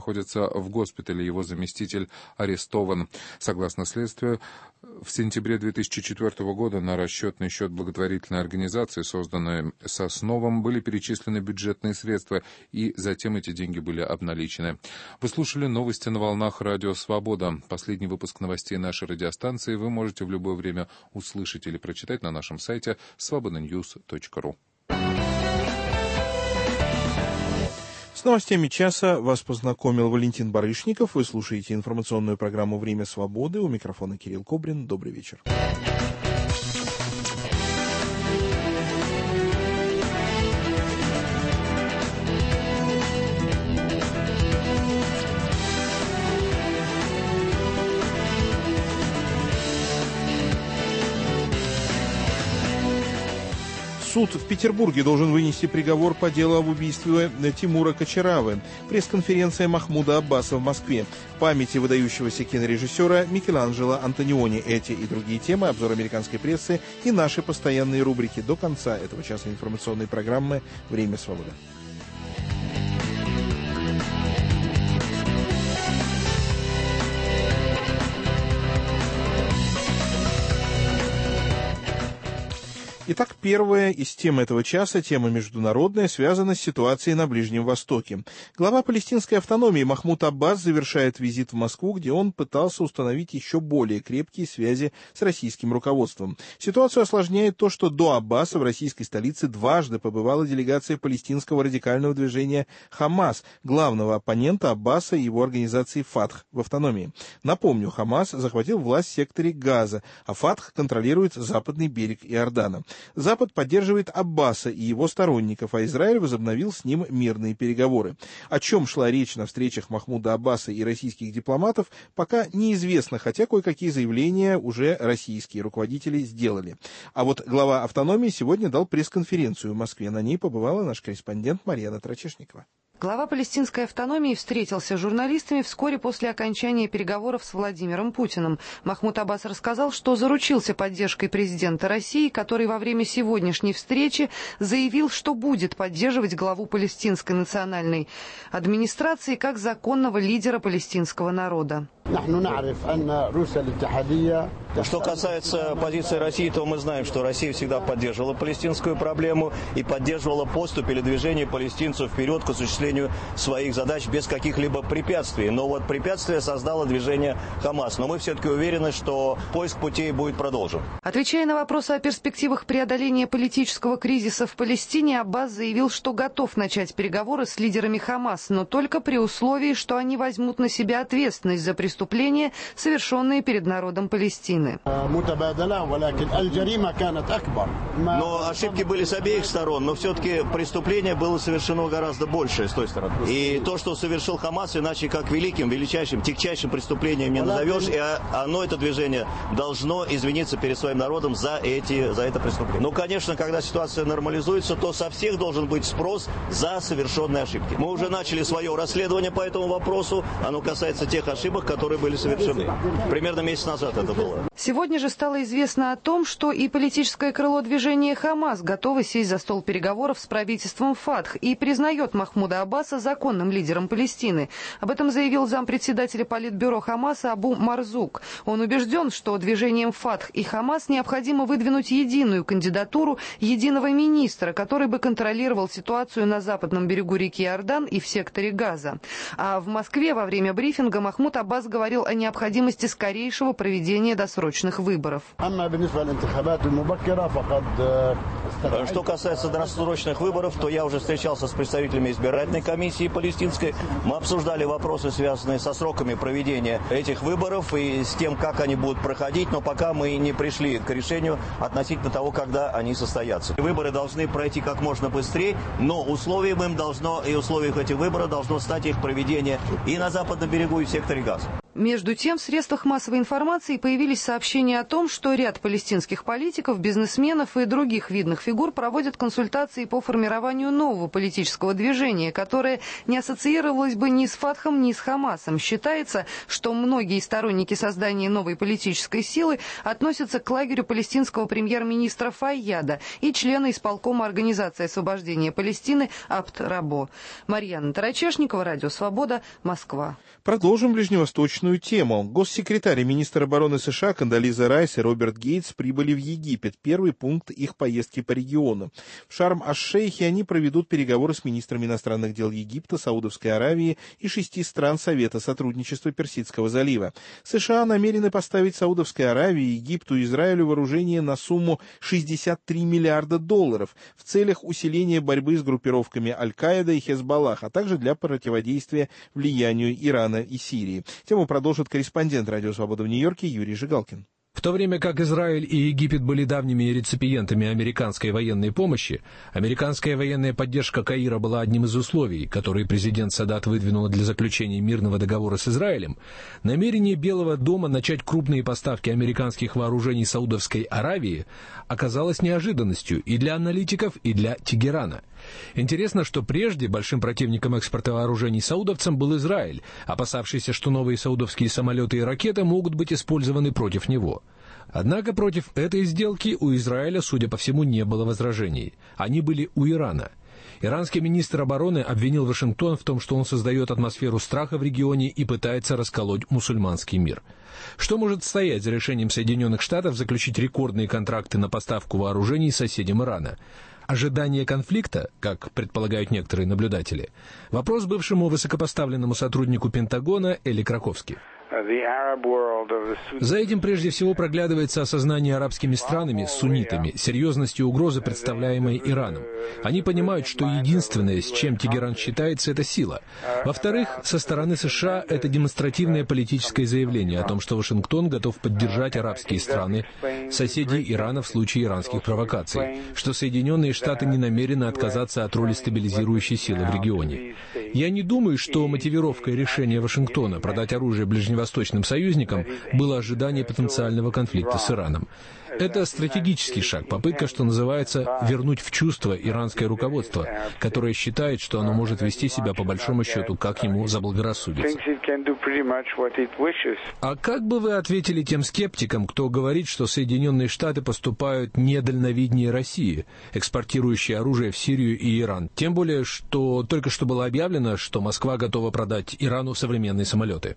находится в госпитале. Его заместитель арестован. Согласно следствию, в сентябре 2004 года на расчетный счет благотворительной организации, созданной Сосновым, были перечислены бюджетные средства, и затем эти деньги были обналичены. Вы слушали новости на волнах Радио Свобода. Последний выпуск новостей нашей радиостанции вы можете в любое время услышать или прочитать на нашем сайте svobodanews.ru. С новостями часа вас познакомил Валентин Барышников. Вы слушаете информационную программу «Время свободы». У микрофона Кирилл Кобрин. Добрый вечер. Суд в Петербурге должен вынести приговор по делу об убийстве Тимура Кочаравы. Пресс-конференция Махмуда Аббаса в Москве. Памяти выдающегося кинорежиссера Микеланджело Антониони. Эти и другие темы, обзор американской прессы и наши постоянные рубрики до конца этого часа информационной программы «Время свободы». Итак, первая из тем этого часа, тема международная, связана с ситуацией на Ближнем Востоке. Глава палестинской автономии Махмуд Аббас завершает визит в Москву, где он пытался установить еще более крепкие связи с российским руководством. Ситуацию осложняет то, что до Аббаса в российской столице дважды побывала делегация палестинского радикального движения «Хамас», главного оппонента Аббаса и его организации «Фатх» в автономии. Напомню, «Хамас» захватил власть в секторе Газа, а «Фатх» контролирует западный берег Иордана. Запад поддерживает Аббаса и его сторонников, а Израиль возобновил с ним мирные переговоры. О чем шла речь на встречах Махмуда Аббаса и российских дипломатов, пока неизвестно, хотя кое-какие заявления уже российские руководители сделали. А вот глава автономии сегодня дал пресс-конференцию в Москве. На ней побывала наш корреспондент Марьяна Трачешникова. Глава палестинской автономии встретился с журналистами вскоре после окончания переговоров с Владимиром Путиным. Махмуд Аббас рассказал, что заручился поддержкой президента России, который во время сегодняшней встречи заявил, что будет поддерживать главу палестинской национальной администрации как законного лидера палестинского народа. Что касается позиции России, то мы знаем, что Россия всегда поддерживала палестинскую проблему и поддерживала поступь или движение палестинцев вперед к осуществлению своих задач без каких-либо препятствий. Но вот препятствие создало движение Хамас. Но мы все-таки уверены, что поиск путей будет продолжен. Отвечая на вопросы о перспективах преодоления политического кризиса в Палестине, Аббас заявил, что готов начать переговоры с лидерами Хамас, но только при условии, что они возьмут на себя ответственность за преступления, совершенные перед народом Палестины. Но ошибки были с обеих сторон, но все-таки преступление было совершено гораздо больше с той стороны. И то, что совершил Хамас, иначе как величайшим, тягчайшим преступлением не назовешь, и оно, это движение, должно извиниться перед своим народом за это преступление. Ну, конечно, когда ситуация нормализуется, то со всех должен быть спрос за совершенные ошибки. Мы уже начали свое расследование по этому вопросу, оно касается тех ошибок, которые были совершены. Примерно месяц назад это было. Сегодня же стало известно о том, что и политическое крыло движения «Хамас» готово сесть за стол переговоров с правительством «Фатх» и признает Махмуда Аббаса законным лидером Палестины. Об этом заявил зампредседателя Политбюро «Хамаса» Абу Марзук. Он убежден, что движением «Фатх» и «Хамас» необходимо выдвинуть единую кандидатуру единого министра, который бы контролировал ситуацию на западном берегу реки Иордан и в секторе Газа. А в Москве во время брифинга Махмуд Аббас говорил о необходимости скорейшего проведения досрочных выборов. Что касается досрочных выборов, то я уже встречался с представителями избирательной комиссии палестинской. Мы обсуждали вопросы, связанные со сроками проведения этих выборов и с тем, как они будут проходить, но пока мы не пришли к решению относительно того, когда они состоятся. Выборы должны пройти как можно быстрее, но условием этих выборов должно стать их проведение и на западном берегу, и в секторе Газа. Между тем, в средствах массовой информации появились сообщения о том, что ряд палестинских политиков, бизнесменов и других видных фигур проводят консультации по формированию нового политического движения, которое не ассоциировалось бы ни с Фатхом, ни с Хамасом. Считается, что многие сторонники создания новой политической силы относятся к лагерю палестинского премьер-министра Файяда и члена исполкома Организации освобождения Палестины Абд Рабо. Марьяна Тарачешникова, Радио Свобода, Москва. Продолжим ближневосточную тему. Госсекретарь и министр обороны США Кондолиза Райс и Роберт Гейтс прибыли в Египет. Первый пункт их поездки по региону. В Шарм-аш-Шейхе они проведут переговоры с министрами иностранных дел Египта, Саудовской Аравии и 6 стран Совета сотрудничества Персидского залива. США намерены поставить Саудовской Аравии, Египту и Израилю вооружение на сумму $63 миллиарда в целях усиления борьбы с группировками Аль-Каида и Хезболлах, а также для противодействия влиянию Ирана и Сирии. Тему продолжит корреспондент Радио Свобода в Нью-Йорке Юрий Жигалкин. В то время как Израиль и Египет были давними реципиентами американской военной помощи, американская военная поддержка Каира была одним из условий, которые президент Садат выдвинул для заключения мирного договора с Израилем, намерение Белого дома начать крупные поставки американских вооружений Саудовской Аравии оказалось неожиданностью и для аналитиков, и для Тегерана. Интересно, что прежде большим противником экспорта вооружений саудовцам был Израиль, опасавшийся, что новые саудовские самолеты и ракеты могут быть использованы против него. Однако против этой сделки у Израиля, судя по всему, не было возражений. Они были у Ирана. Иранский министр обороны обвинил Вашингтон в том, что он создает атмосферу страха в регионе и пытается расколоть мусульманский мир. Что может стоять за решением Соединенных Штатов заключить рекордные контракты на поставку вооружений соседям Ирана? Ожидание конфликта, как предполагают некоторые наблюдатели? Вопрос бывшему высокопоставленному сотруднику Пентагона Эли Краковски. За этим прежде всего проглядывается осознание арабскими странами, суннитами, серьезности угрозы, представляемой Ираном. Они понимают, что единственное, с чем Тегеран считается, это сила. Во-вторых, со стороны США это демонстративное политическое заявление о том, что Вашингтон готов поддержать арабские страны, соседей Ирана в случае иранских провокаций, что Соединенные Штаты не намерены отказаться от роли стабилизирующей силы в регионе. Я не думаю, что мотивировкой решения Вашингтона продать оружие ближневосточным союзникам было ожидание потенциального конфликта с Ираном. Это стратегический шаг, попытка, что называется, вернуть в чувство иранское руководство, которое считает, что оно может вести себя по большому счету, как ему заблагорассудится. А как бы вы ответили тем скептикам, кто говорит, что Соединенные Штаты поступают недальновиднее России, экспортирующей оружие в Сирию и Иран? Тем более, что только что было объявлено, что Москва готова продать Ирану современные самолеты.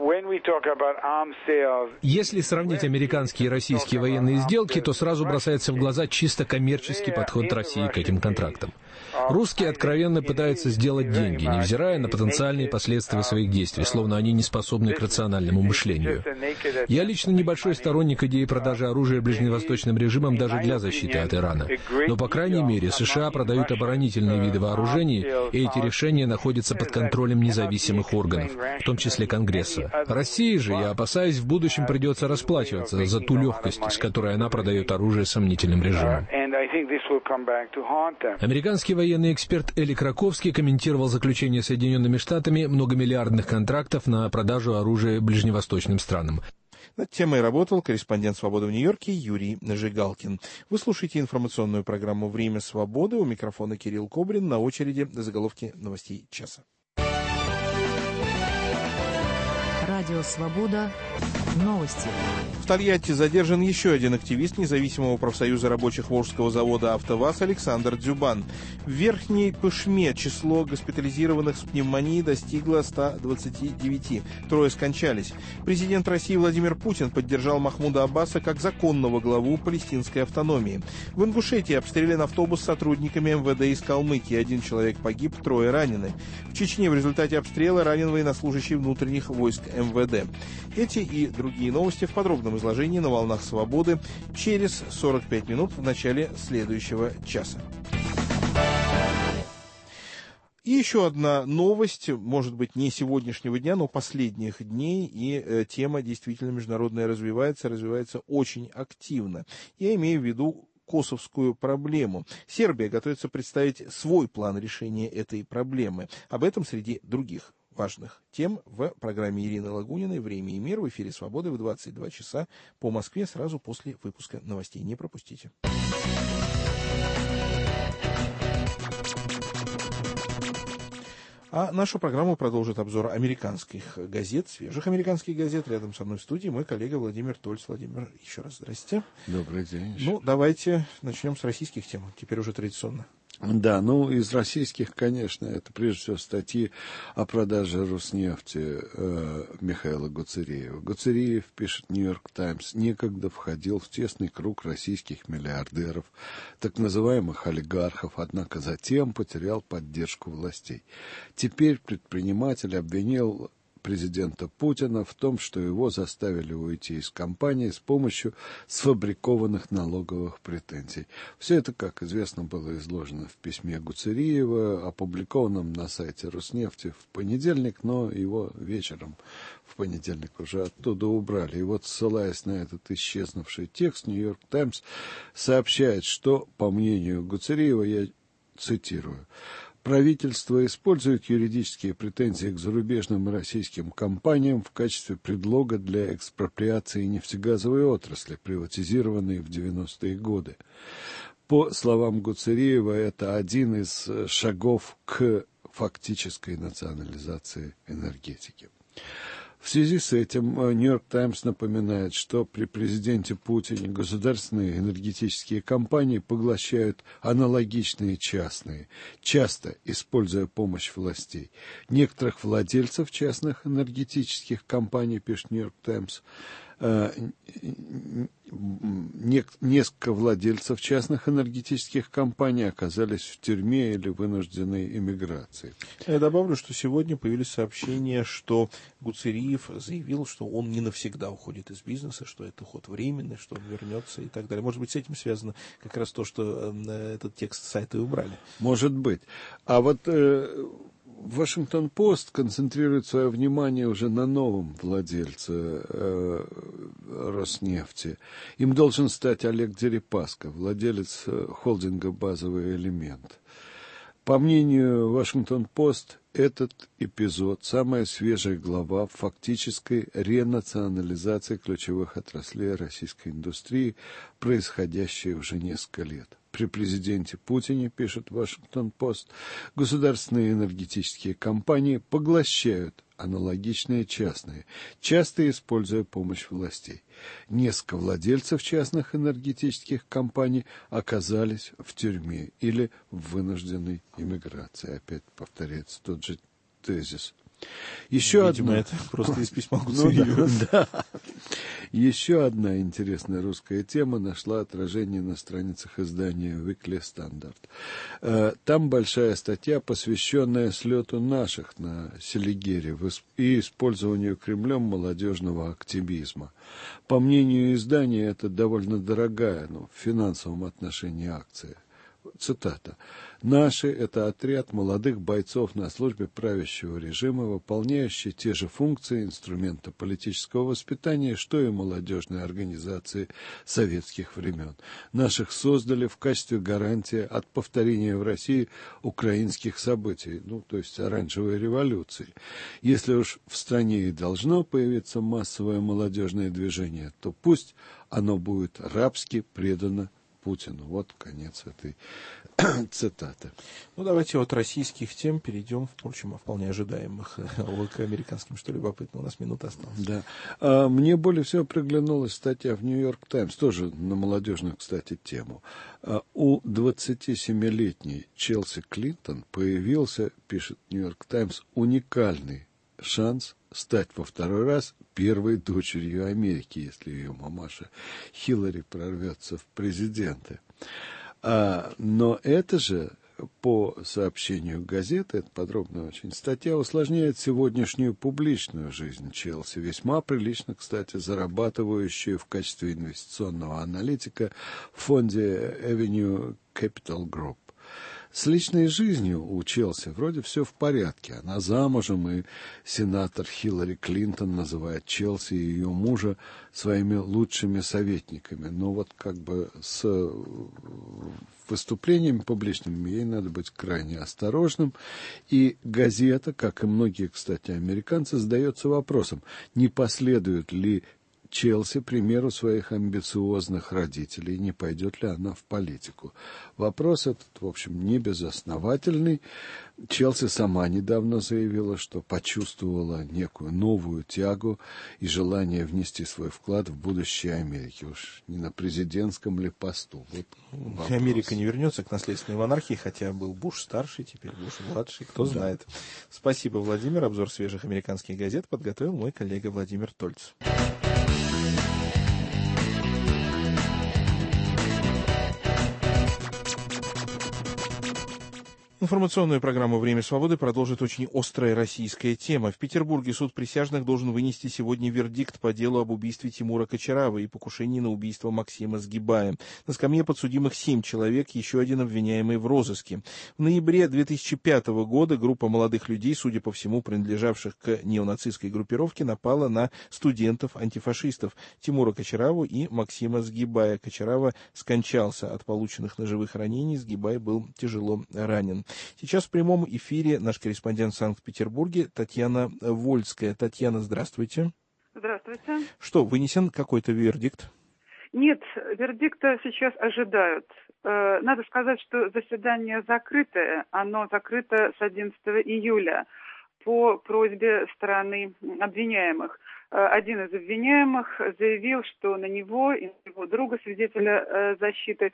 Если сравнить американские и российские военные сделки, то сразу бросается в глаза чисто коммерческий подход России к этим контрактам. Русские откровенно пытаются сделать деньги, невзирая на потенциальные последствия своих действий, словно они не способны к рациональному мышлению. Я лично небольшой сторонник идеи продажи оружия ближневосточным режимам даже для защиты от Ирана. Но, по крайней мере, США продают оборонительные виды вооружений, и эти решения находятся под контролем независимых органов, в том числе Конгресса. России же, я опасаюсь, в будущем придется расплачиваться за ту легкость, с которой она продает оружие сомнительным режимам. Американский военный эксперт Эли Краковский комментировал заключение Соединенными Штатами многомиллиардных контрактов на продажу оружия ближневосточным странам. Над темой работал корреспондент «Свободы» в Нью-Йорке Юрий Жигалкин. Вы слушаете информационную программу «Время свободы». У микрофона Кирилл Кобрин. На очереди заголовки новостей часа. Радио «Свобода». Новости. В Тольятти задержан еще один активист независимого профсоюза рабочих Волжского завода «АвтоВАЗ» Александр Дзюбан. В Верхней Пышме число госпитализированных с пневмонией достигло 129. 3 скончались. Президент России Владимир Путин поддержал Махмуда Аббаса как законного главу палестинской автономии. В Ингушетии обстрелян автобус с сотрудниками МВД из Калмыкии. 1 человек погиб, 3 ранены. В Чечне в результате обстрела ранен военнослужащий внутренних войск МВД. Эти и другие новости в подробном изложении на «Волнах Свободы» через 45 минут в начале следующего часа. И еще одна новость, может быть, не сегодняшнего дня, но последних дней, и тема действительно международная развивается очень активно. Я имею в виду косовскую проблему. Сербия готовится представить свой план решения этой проблемы. Об этом среди других важных тем в программе Ирины Лагуниной «Время и мир» в эфире «Свободы» в 22 часа по Москве сразу после выпуска новостей. Не пропустите. А нашу программу продолжит обзор американских газет, свежих американских газет. Рядом со мной в студии мой коллега Владимир Тольц. Владимир, еще раз здрасте. Добрый день. Ну, давайте начнем с российских тем, теперь уже традиционно. Да, ну, из российских, конечно, это прежде всего статьи о продаже Роснефти Михаила Гуцериева. Гуцериев, пишет «Нью-Йорк Таймс», некогда входил в тесный круг российских миллиардеров, так называемых олигархов, однако затем потерял поддержку властей. Теперь предприниматель обвинил президента Путина в том, что его заставили уйти из компании с помощью сфабрикованных налоговых претензий. Все это, как известно, было изложено в письме Гуцериева, опубликованном на сайте Роснефти в понедельник, но его вечером в понедельник уже оттуда убрали. И вот, ссылаясь на этот исчезнувший текст, «Нью-Йорк Таймс» сообщает, что, по мнению Гуцериева, я цитирую, правительство использует юридические претензии к зарубежным и российским компаниям в качестве предлога для экспроприации нефтегазовой отрасли, приватизированной в 90-е годы. По словам Гуцериева, это один из шагов к фактической национализации энергетики. В связи с этим «Нью-Йорк Таймс» напоминает, что при президенте Путине государственные энергетические компании поглощают аналогичные частные, часто используя помощь властей. Некоторых владельцев частных энергетических компаний, пишет «Нью-Йорк Таймс», несколько владельцев частных энергетических компаний оказались в тюрьме или вынужденной эмиграции. Я добавлю, что сегодня появились сообщения, что Гуцериев заявил, что он не навсегда уходит из бизнеса, что это уход временный, что он вернется и так далее. Может быть, с этим связано как раз то, что этот текст с сайта убрали. Может быть. А вот Вашингтон-Пост концентрирует свое внимание уже на новом владельце Роснефти. Им должен стать Олег Дерипаска, владелец холдинга «Базовый элемент». По мнению Вашингтон-Пост, этот эпизод – самая свежая глава фактической ренационализации ключевых отраслей российской индустрии, происходящей уже несколько лет. При президенте Путине, пишет Вашингтон-Пост, государственные энергетические компании поглощают аналогичные частные, часто используя помощь властей. Несколько владельцев частных энергетических компаний оказались в тюрьме или в вынужденной эмиграции. Опять повторяется тот же тезис. Видимо, это просто из письма Гуцериева. Да. Еще одна интересная русская тема нашла отражение на страницах издания Weekly Standard. Там большая статья, посвященная слету наших на Селигере и использованию Кремлем молодежного активизма. По мнению издания, это довольно дорогая, в финансовом отношении акция. Цитата. «Наши – это отряд молодых бойцов на службе правящего режима, выполняющий те же функции инструмента политического воспитания, что и молодежные организации советских времен. Наших создали в качестве гарантии от повторения в России украинских событий, то есть оранжевой революции. Если уж в стране и должно появиться массовое молодежное движение, то пусть оно будет рабски предано Путину». Вот конец этой цитаты. Давайте от российских тем перейдем, впрочем, вполне ожидаемых, к американским, что любопытно. У нас минута осталась. Да. Мне более всего приглянулась статья в «Нью-Йорк Таймс», тоже на молодежную, кстати, тему. У 27-летней Челси Клинтон появился, пишет «Нью-Йорк Таймс», уникальный шанс стать во второй раз первой дочерью Америки, если ее мамаша Хиллари прорвется в президенты. Но это же, по сообщению газеты, это подробная очень статья, усложняет сегодняшнюю публичную жизнь Челси, весьма прилично, кстати, зарабатывающую в качестве инвестиционного аналитика в фонде Avenue Capital Group. С личной жизнью у Челси вроде все в порядке. Она замужем, и сенатор Хиллари Клинтон называет Челси и ее мужа своими лучшими советниками. Но вот как бы с выступлениями публичными ей надо быть крайне осторожным. И газета, как и многие, кстати, американцы, задается вопросом, не последует ли Челси примеру своих амбициозных родителей, не пойдет ли она в политику. Вопрос этот, в общем, не безосновательный. Челси сама недавно заявила, что почувствовала некую новую тягу и желание внести свой вклад в будущее Америки. Уж не на президентском ли посту. Вот Америка не вернется к наследственной монархии, хотя был Буш старший, теперь Буш младший, кто знает. Спасибо, Владимир. Обзор свежих американских газет подготовил мой коллега Владимир Тольц. Информационную программу «Время свободы» продолжит очень острая российская тема. В Петербурге суд присяжных должен вынести сегодня вердикт по делу об убийстве Тимура Кочарава и покушении на убийство Максима Сгибая. На скамье подсудимых 7 человек, еще один обвиняемый в розыске. В ноябре 2005 года группа молодых людей, судя по всему, принадлежавших к неонацистской группировке, напала на студентов-антифашистов Тимура Кочараву и Максима Сгибая. Кочарава скончался от полученных ножевых ранений, Сгибай был тяжело ранен. Сейчас в прямом эфире наш корреспондент в Санкт-Петербурге Татьяна Вольская. Татьяна, здравствуйте. Здравствуйте. Что, вынесен какой-то вердикт? Нет, вердикта сейчас ожидают. Надо сказать, что заседание закрытое. Оно закрыто с 11 июля по просьбе стороны обвиняемых. Один из обвиняемых заявил, что на него и на его друга, свидетеля защиты,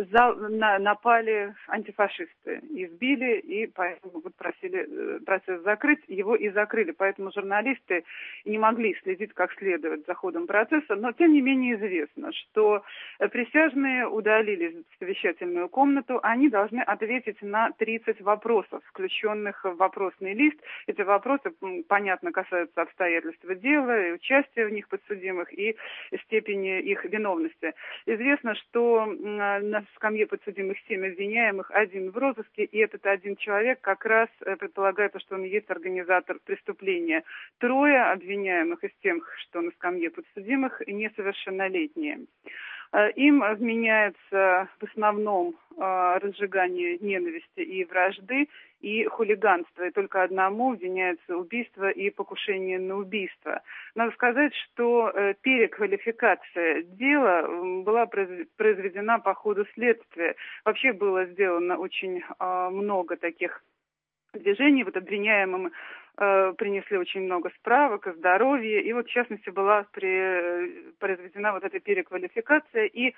напали антифашисты. Избили, и поэтому вот просили процесс закрыть. Его и закрыли. Поэтому журналисты не могли следить как следует за ходом процесса. Но, тем не менее, известно, что присяжные удалились в совещательную комнату. Они должны ответить на 30 вопросов, включенных в вопросный лист. Эти вопросы, понятно, касаются обстоятельств дела, и участия в них подсудимых, и степени их виновности. Известно, что на скамье подсудимых 7 обвиняемых, 1 в розыске, и этот 1 человек как раз предполагается, что он и есть организатор преступления. 3 обвиняемых из тех, что на скамье подсудимых, несовершеннолетние. Им вменяется в основном разжигание ненависти и вражды, и хулиганство. И только одному обвиняется убийство и покушение на убийство. Надо сказать, что переквалификация дела была произведена по ходу следствия. Вообще было сделано очень много таких движений. Вот обвиняемым принесли очень много справок о здоровье. И вот, в частности, была произведена вот эта переквалификация. И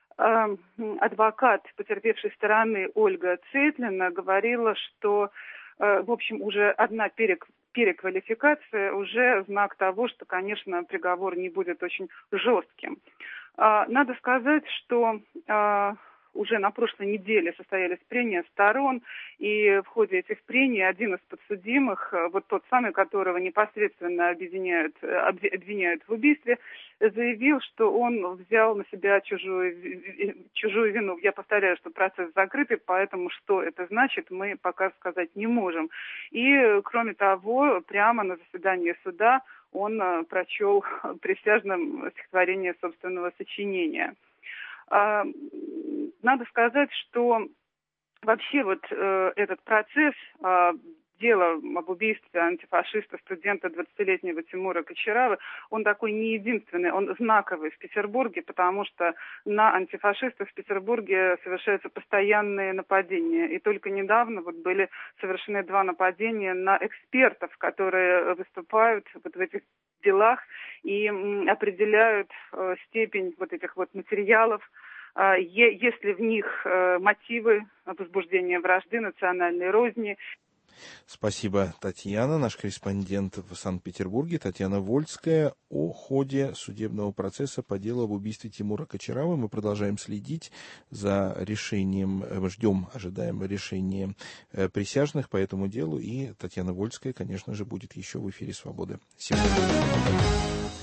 адвокат потерпевшей стороны Ольга Цетлина говорила, что, в общем, уже одна переквалификация уже знак того, что, конечно, приговор не будет очень жестким. Надо сказать, что уже на прошлой неделе состоялись прения сторон, и в ходе этих прений один из подсудимых, вот тот самый, которого непосредственно обвиняют в убийстве, заявил, что он взял на себя чужую вину. Я повторяю, что процесс закрытый, поэтому что это значит, мы пока сказать не можем. И, кроме того, прямо на заседании суда он прочел присяжным стихотворение собственного сочинения. Надо сказать, что вообще вот этот процесс, дело об убийстве антифашиста студента 20-летнего Тимура Кочарава, он такой не единственный, он знаковый в Петербурге, потому что на антифашистов в Петербурге совершаются постоянные нападения. И только недавно вот были совершены 2 нападения на экспертов, которые выступают вот в этих делах и определяют степень вот этих вот материалов, если в них мотивы возбуждения вражды, национальной розни. Спасибо, Татьяна. Наш корреспондент в Санкт-Петербурге Татьяна Вольская о ходе судебного процесса по делу об убийстве Тимура Кочарава. Мы продолжаем следить за решением, ожидаем решения присяжных по этому делу. И Татьяна Вольская, конечно же, будет еще в эфире «Свободы» сегодня.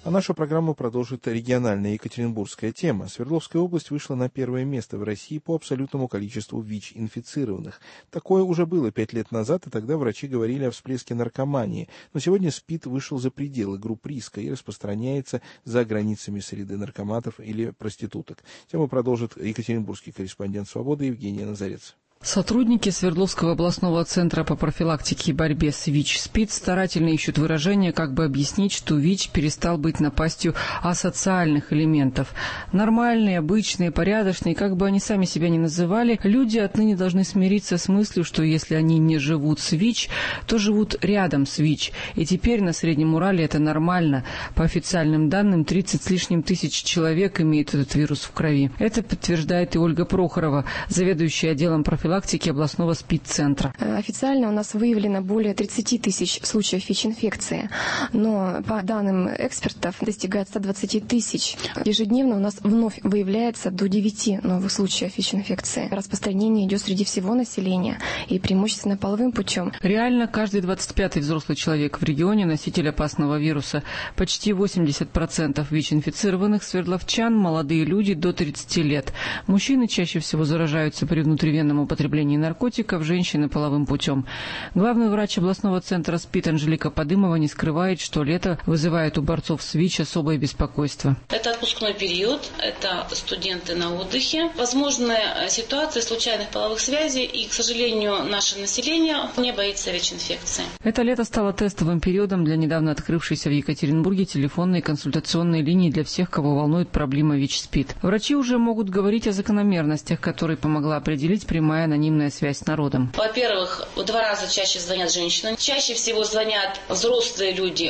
А нашу программу продолжит региональная екатеринбургская тема. Свердловская область вышла на первое место в России по абсолютному количеству ВИЧ-инфицированных. Такое уже было 5 лет назад, и тогда врачи говорили о всплеске наркомании. Но сегодня СПИД вышел за пределы групп риска и распространяется за границами среды наркоматов или проституток. Тему продолжит екатеринбургский корреспондент «Свободы» Евгения Назарец. Сотрудники Свердловского областного центра по профилактике и борьбе с ВИЧ-СПИД старательно ищут выражения, как бы объяснить, что ВИЧ перестал быть напастью асоциальных элементов. Нормальные, обычные, порядочные, как бы они сами себя ни называли, люди отныне должны смириться с мыслью, что если они не живут с ВИЧ, то живут рядом с ВИЧ. И теперь на Среднем Урале это нормально. По официальным данным, 30 с лишним тысяч человек имеют этот вирус в крови. Это подтверждает и Ольга Прохорова, заведующая отделом профилактики областного СПИД-центра. Официально у нас выявлено более 30 тысяч случаев ВИЧ-инфекции, но по данным экспертов достигает 120 тысяч. Ежедневно у нас вновь выявляется до 9 новых случаев ВИЧ-инфекции. Распространение идет среди всего населения и преимущественно половым путем. Реально, каждый 25-й взрослый человек в регионе носитель опасного вируса. Почти 80% ВИЧ-инфицированных свердловчан – молодые люди до 30 лет. Мужчины чаще всего заражаются при внутривенном употреблении наркотиков, женщины половым путем. Главный врач областного центра СПИД Анжелика Подымова не скрывает, что лето вызывает у борцов с ВИЧ особое беспокойство. Это отпускной период, это студенты на отдыхе. Возможны ситуации случайных половых связей, и, к сожалению, наше население не боится ВИЧ-инфекции. Это лето стало тестовым периодом для недавно открывшейся в Екатеринбурге телефонной консультационной линии для всех, кого волнует проблема ВИЧ-СПИД. Врачи уже могут говорить о закономерностях, которые помогла определить прямая анонимная связь с народом. Во-первых, в 2 раза чаще звонят женщины. Чаще всего звонят взрослые люди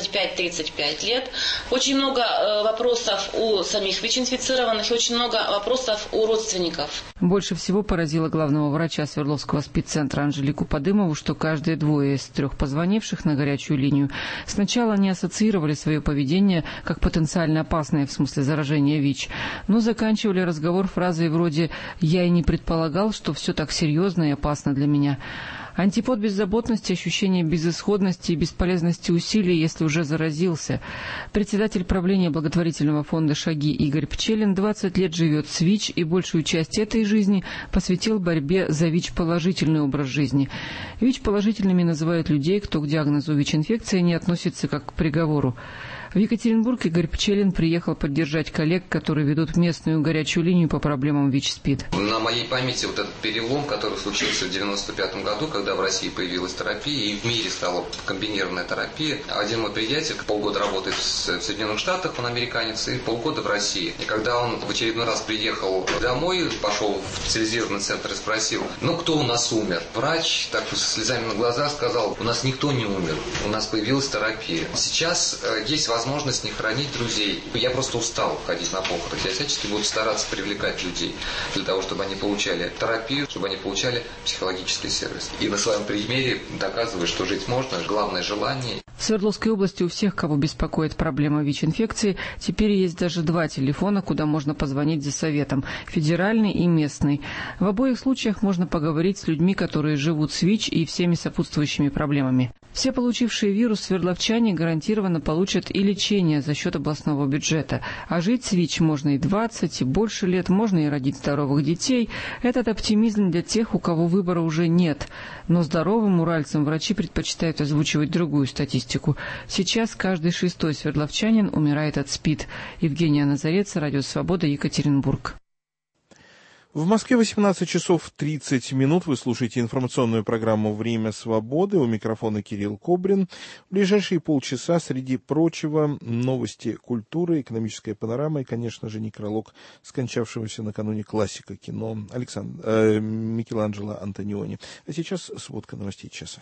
25-35 лет. Очень много вопросов у самих ВИЧ-инфицированных и очень много вопросов у родственников. Больше всего поразило главного врача Свердловского СПИД-центра Анжелику Подымову, что каждые 2 из 3 позвонивших на горячую линию сначала не ассоциировали свое поведение как потенциально опасное в смысле заражения ВИЧ, но заканчивали разговор фразой вроде «я и не предполагал, что все так серьезно и опасно для меня». Антипод беззаботности, ощущение безысходности и бесполезности усилий, если уже заразился. Председатель правления благотворительного фонда «Шаги» Игорь Пчелин 20 лет живет с ВИЧ и большую часть этой жизни посвятил борьбе за ВИЧ-положительный образ жизни. ВИЧ-положительными называют людей, кто к диагнозу ВИЧ-инфекции не относится как к приговору. В Екатеринбург Игорь Пчелин приехал поддержать коллег, которые ведут местную горячую линию по проблемам ВИЧ-СПИД. На моей памяти вот этот перелом, который случился в 1995 году, когда в России появилась терапия и в мире стала комбинированная терапия. Один мой приятель полгода работает в Соединенных Штатах, он американец, и полгода в России. И когда он в очередной раз приехал домой, пошел в специализированный центр и спросил, кто у нас умер? Врач так со слезами на глазах сказал, у нас никто не умер, у нас появилась терапия. Сейчас есть возможность не хранить друзей. Я просто устал ходить на похороны. Я всячески буду стараться привлекать людей для того, чтобы они получали терапию, чтобы они получали психологический сервис. И на своем примере доказываю, что жить можно, главное желание. В Свердловской области у всех, кого беспокоит проблема ВИЧ-инфекции, теперь есть даже 2 телефона, куда можно позвонить за советом – федеральный и местный. В обоих случаях можно поговорить с людьми, которые живут с ВИЧ и всеми сопутствующими проблемами. Все получившие вирус свердловчане гарантированно получат и лечение за счет областного бюджета. А жить с ВИЧ можно и 20, и больше лет, можно и родить здоровых детей. Этот оптимизм для тех, у кого выбора уже нет. Но здоровым уральцам врачи предпочитают озвучивать другую статистику. Сейчас каждый 6-й свердловчанин умирает от СПИД. Евгения Назарец, Радио Свобода, Екатеринбург. В Москве 18 часов 30 минут. Вы слушаете информационную программу «Время свободы». У микрофона Кирилл Кобрин. В ближайшие полчаса, среди прочего, новости культуры, экономическая панорама и, конечно же, некролог скончавшегося накануне классика кино Микеланджело Антониони. А сейчас сводка новостей часа.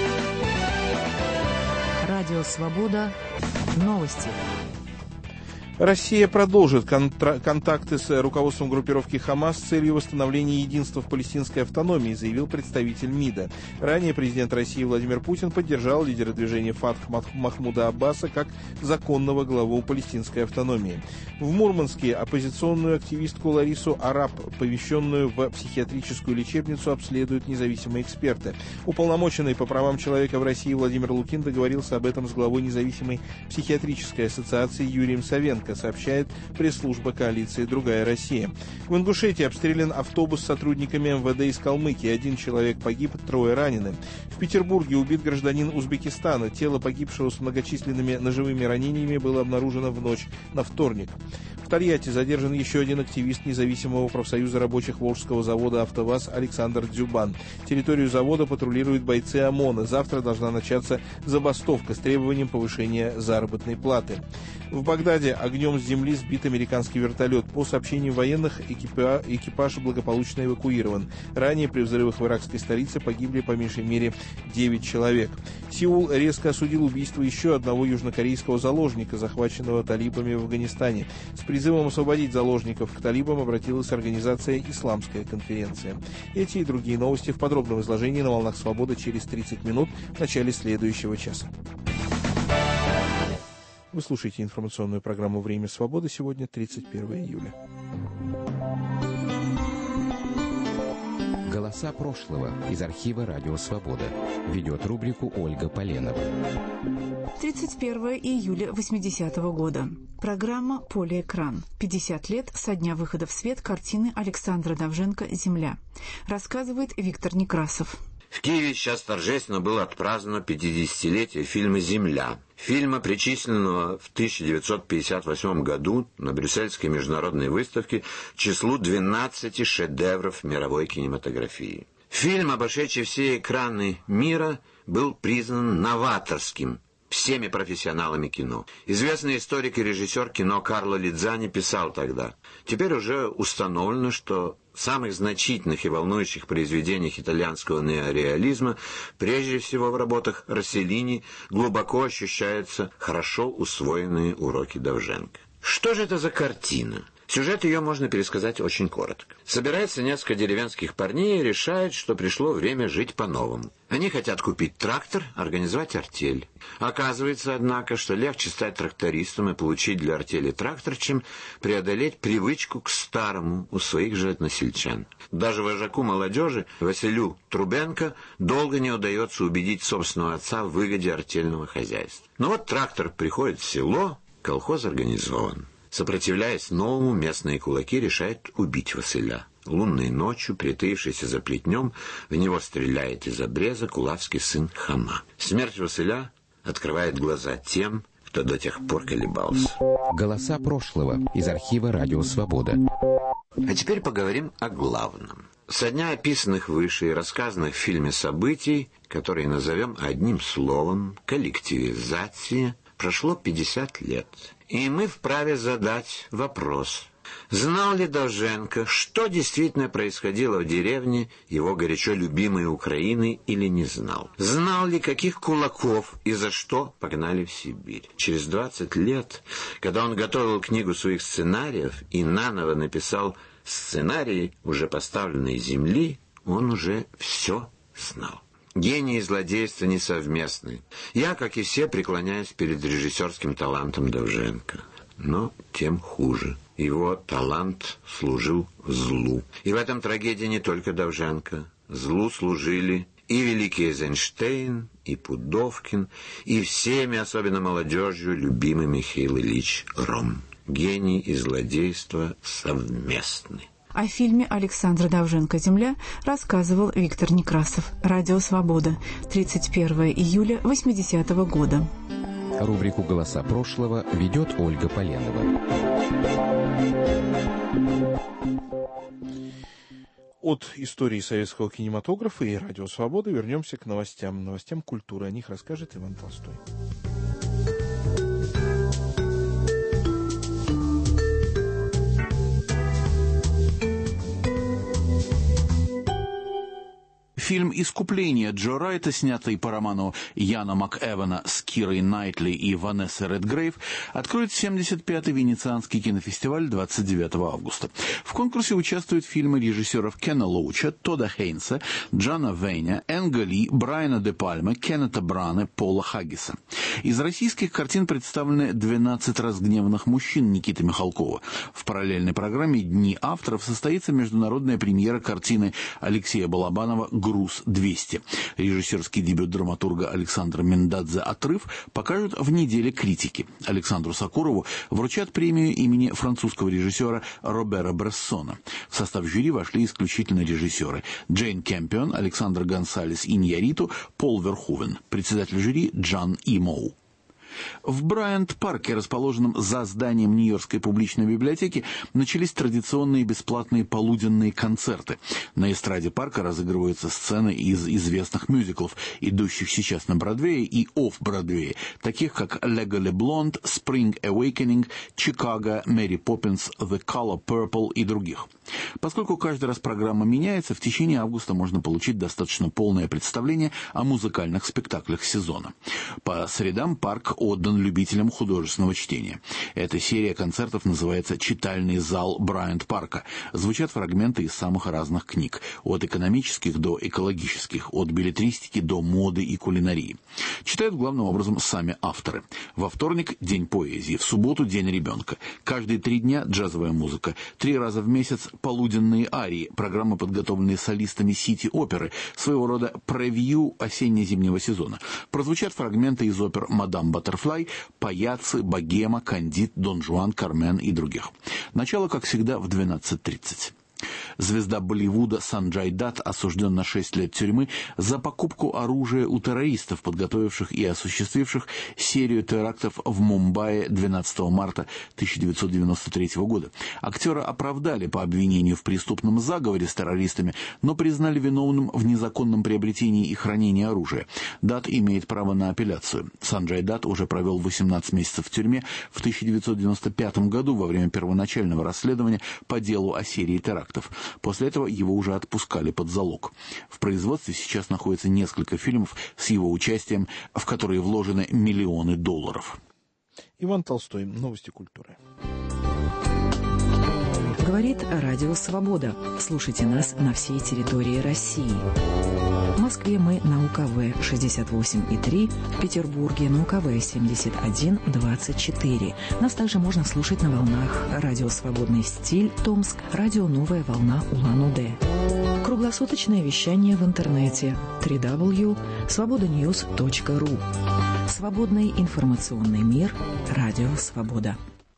Радио «Свобода». Новости. Россия продолжит контакты с руководством группировки «Хамас» с целью восстановления единства в палестинской автономии, заявил представитель МИДа. Ранее президент России Владимир Путин поддержал лидера движения «Фатх» Махмуда Аббаса как законного главу палестинской автономии. В Мурманске оппозиционную активистку Ларису Араб, помещенную в психиатрическую лечебницу, обследуют независимые эксперты. Уполномоченный по правам человека в России Владимир Лукин договорился об этом с главой независимой психиатрической ассоциации Юрием Савенко, сообщает пресс-служба коалиции «Другая Россия». В Ингушетии обстрелян автобус с сотрудниками МВД из Калмыкии. 1 человек погиб, 3 ранены. В Петербурге убит гражданин Узбекистана. Тело погибшего с многочисленными ножевыми ранениями было обнаружено в ночь на вторник. В Тольятти задержан еще один активист независимого профсоюза рабочих Волжского завода «АвтоВАЗ» Александр Дзюбан. Территорию завода патрулируют бойцы ОМОНа. Завтра должна начаться забастовка с требованием повышения заработной платы. В Багдаде огнем с земли сбит американский вертолет. По сообщениям военных, экипаж благополучно эвакуирован. Ранее при взрывах в иракской столице погибли по меньшей мере 9 человек. Сеул резко осудил убийство еще одного южнокорейского заложника, захваченного талибами в Афганистане. С призывом освободить заложников к талибам обратилась организация «Исламская конференция». Эти и другие новости в подробном изложении на «Волнах Свободы» через 30 минут в начале следующего часа. Вы слушаете информационную программу «Время свободы». Сегодня 31 июля. Голоса прошлого из архива «Радио Свобода». Ведет рубрику Ольга Поленова. 31 июля 80-го года. Программа «Полиэкран». 50 лет со дня выхода в свет картины Александра Довженко «Земля». Рассказывает Виктор Некрасов. В Киеве сейчас торжественно было отпраздновано 50-летие фильма «Земля». Фильма, причисленного в 1958 году на Брюссельской международной выставке к числу 12 шедевров мировой кинематографии. Фильм, обошедший все экраны мира, был признан новаторским всеми профессионалами кино. Известный историк и режиссер кино Карло Лидзани писал тогда: «Теперь уже установлено, что в самых значительных и волнующих произведениях итальянского неореализма, прежде всего в работах Росселлини, глубоко ощущаются хорошо усвоенные уроки Довженко». Что же это за картина? Сюжет ее можно пересказать очень коротко. Собирается несколько деревенских парней и решают, что пришло время жить по-новому. Они хотят купить трактор, организовать артель. Оказывается, однако, что легче стать трактористом и получить для артели трактор, чем преодолеть привычку к старому у своих же односельчан. Даже вожаку молодежи Василю Трубенко долго не удается убедить собственного отца в выгоде артельного хозяйства. Но вот трактор приходит в село, колхоз организован. Сопротивляясь новому, местные кулаки решают убить Василя. Лунной ночью, притаившийся за плетнем, в него стреляет из обреза кулацкий сын Хама. Смерть Василя открывает глаза тем, кто до тех пор колебался. Голоса прошлого из архива «Радио Свобода». А теперь поговорим о главном. Со дня описанных выше и рассказанных в фильме событий, которые назовем одним словом «коллективизация», прошло 50 лет. И мы вправе задать вопрос: знал ли Довженко, что действительно происходило в деревне его горячо любимой Украины, или не знал? Знал ли, каких кулаков и за что погнали в Сибирь? Через 20 лет, когда он готовил книгу своих сценариев и наново написал сценарии уже поставленной «Земли», он уже все знал. Гений и злодейство несовместны. Я, как и все, преклоняюсь перед режиссерским талантом Довженко. Но тем хуже. Его талант служил злу. И в этом трагедия не только Довженко. Злу служили и великий Эйзенштейн, и Пудовкин, и всеми, особенно молодежью, любимый Михаил Ильич Ром. Гений и злодейство совместны. О фильме Александра Довженко «Земля» рассказывал Виктор Некрасов. Радио «Свобода». 31 июля 80-го года. Рубрику «Голоса прошлого» ведет Ольга Поленова. От истории советского кинематографа и Радио Свобода вернемся к новостям. Новостям культуры. О них расскажет Иван Толстой. Фильм «Искупление» Джо Райта, снятый по роману Яна МакЭвана с Кирой Найтли и Ванессой Редгрейв, откроет 75-й Венецианский кинофестиваль 29 августа. В конкурсе участвуют фильмы режиссеров Кена Лоуча, Тодда Хейнса, Джана Вейня, Энга Ли, Брайана де Пальмы, Кеннета Браны, Пола Хаггиса. Из российских картин представлены «12 разгневанных мужчин» Никиты Михалкова. В параллельной программе «Дни авторов» состоится международная премьера картины Алексея Балабанова «Груз-200». Режиссерский дебют драматурга Александра Миндадзе «Отрыв» покажут в неделе критики. Александру Сакурову вручат премию имени французского режиссера Робера Брессона. В состав жюри вошли исключительно режиссеры: Джейн Кэмпион, Александр Гонсалес Иньярриту, Пол Верхувен. Председатель жюри Джан Имоу. В Брайант-парке, расположенном за зданием Нью-Йоркской публичной библиотеки, начались традиционные бесплатные полуденные концерты. На эстраде парка разыгрываются сцены из известных мюзиклов, идущих сейчас на Бродвее и офф-Бродвее, таких как «Legally Blonde», «Spring Awakening», «Chicago», «Мэри Поппинс», «The Color Purple» и других. Поскольку каждый раз программа меняется, в течение августа можно получить достаточно полное представление о музыкальных спектаклях сезона. По средам парк отдан любителям художественного чтения. Эта серия концертов называется «Читальный зал Брайант-парка». Звучат фрагменты из самых разных книг, от экономических до экологических, от беллетристики до моды и кулинарии. Читают главным образом сами авторы. Во вторник – День поэзии, в субботу – День ребенка. Каждые 3 дня – джазовая музыка. 3 раза в месяц – полуденные арии, программы, подготовленные солистами Сити-оперы, своего рода превью осенне-зимнего сезона. Прозвучат фрагменты из опер «Мадам Баттерфлай», «Паяцци», «Богема», «Кандид», «Дон Жуан», «Кармен» и других. Начало, как всегда, в 12:30. Звезда Болливуда Санджай Датт осужден на 6 лет тюрьмы за покупку оружия у террористов, подготовивших и осуществивших серию терактов в Мумбаи 12 марта 1993 года. Актера оправдали по обвинению в преступном заговоре с террористами, но признали виновным в незаконном приобретении и хранении оружия. Датт имеет право на апелляцию. Санджай Датт уже провел 18 месяцев в тюрьме в 1995 году во время первоначального расследования по делу о серии терактов. После этого его уже отпускали под залог. В производстве сейчас находится несколько фильмов с его участием, в которые вложены миллионы долларов. Иван Толстой. Новости культуры. Говорит Радио Свобода. Слушайте нас на всей территории России. В Москве мы на УКВ 68,3, в Петербурге на УКВ 71,24. Нас также можно слушать на волнах Радио Свободный стиль Томск, Радио Новая волна Улан-Удэ. Круглосуточное вещание в интернете www.svobodanews.ru. Свободный информационный мир. Радио Свобода.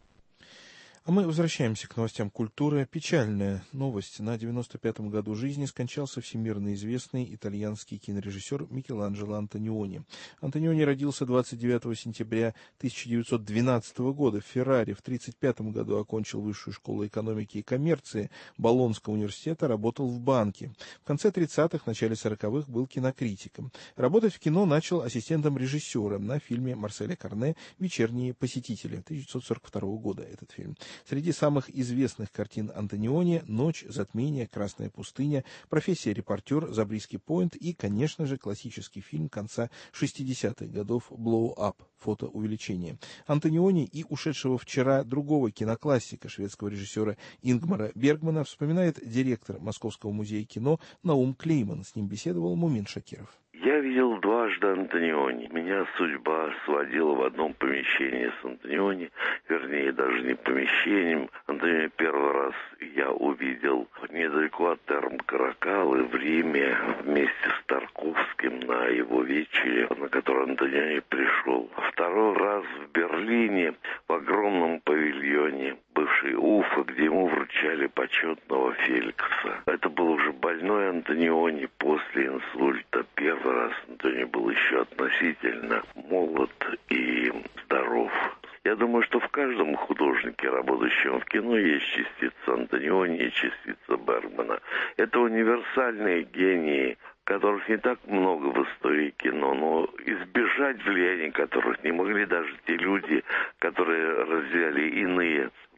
А мы возвращаемся к новостям культуры. Печальная новость. На 95-м году жизни скончался всемирно известный итальянский кинорежиссер Микеланджело Антониони. Антониони родился 29 сентября 1912 года в Ферраре. В 1935 году окончил Высшую школу экономики и коммерции Болонского университета, работал в банке. В конце 30-х, начале 40-х был кинокритиком. Работать в кино начал ассистентом режиссера на фильме Марселя Карне «Вечерние посетители» 1942 года этот фильм. Среди самых известных картин Антониони «Ночь», «Затмение», «Красная пустыня», «Профессия репортер», «Забриски Пойнт» и, конечно же, классический фильм конца 60-х годов «Blow Up», «Фотоувеличение». Антониони и ушедшего вчера другого киноклассика, шведского режиссера Ингмара Бергмана, вспоминает директор Московского музея кино Наум Клейман. С ним беседовал Мумин Шакиров. Я видел дважды Антониони. Меня судьба сводила в одном помещении с Антониони, вернее, даже не помещением. Антониони первый раз я увидел недалеко от Терм-Каракалы в Риме вместе с Тарковским на его вечере, на который Антониони пришел. Второй раз в Берлине в огромном павильоне бывшей Уфа, где ему вручали почетного Феликса. Это был уже больной Антониони после инсульта. Первый раз Антониони был еще относительно молод и здоров. Я думаю, что в каждом художнике, работающем в кино, есть частица Антониони и частица Бергмана. Это универсальные гении, которых не так много в истории кино, но избежать влияния которых не могли даже те люди, которые разделяли иные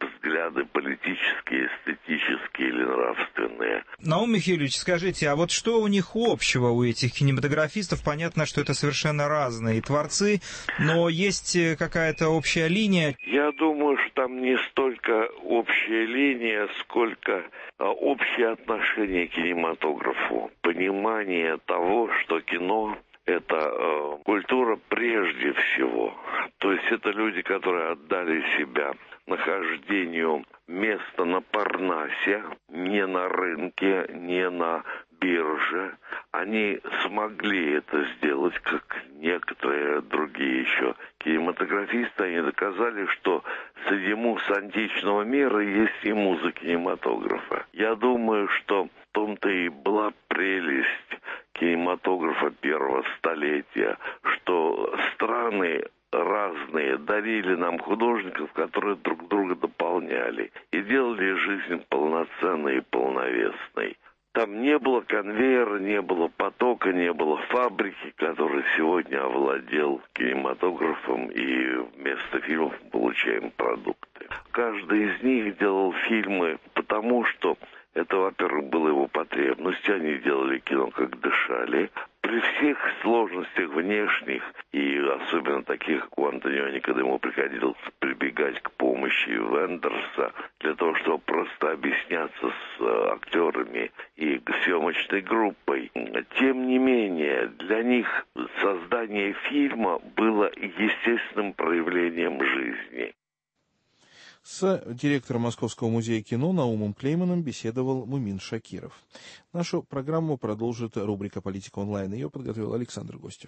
взгляды политические, эстетические или нравственные. Наум Михайлович, скажите, а вот что у них общего, у этих кинематографистов? Понятно, что это совершенно разные творцы, но есть какая-то общая линия? Я думаю, что там не столько общая линия, сколько общее отношение к кинематографу. Понимание того, что кино – это культура прежде всего. То есть это люди, которые отдали себя нахождению места на Парнасе, не на рынке, не на бирже. Они смогли это сделать, как некоторые другие еще кинематографисты. Они доказали, что среди муз античного мира есть и муза кинематографа. Я думаю, что в том-то и была прелесть кинематографа первого столетия, что страны разные дарили нам художников, которые друг друга дополняли и делали жизнь полноценной и полновесной. Там не было конвейера, не было потока, не было фабрики, которая сегодня овладел кинематографом, и вместо фильмов мы получаем продукты. Каждый из них делал фильмы потому, что это, во-первых, была его потребность, они делали кино, как дышали. При всех сложностях внешних, и особенно таких, как у Антониони, когда ему приходилось прибегать к помощи Вендерса, для того, чтобы просто объясняться с актерами и съемочной группой. Тем не менее, для них создание фильма было естественным проявлением жизни. С директором Московского музея кино Наумом Клейманом беседовал Мумин Шакиров. Нашу программу продолжит рубрика «Политика онлайн». Ее подготовил Александр Гостев.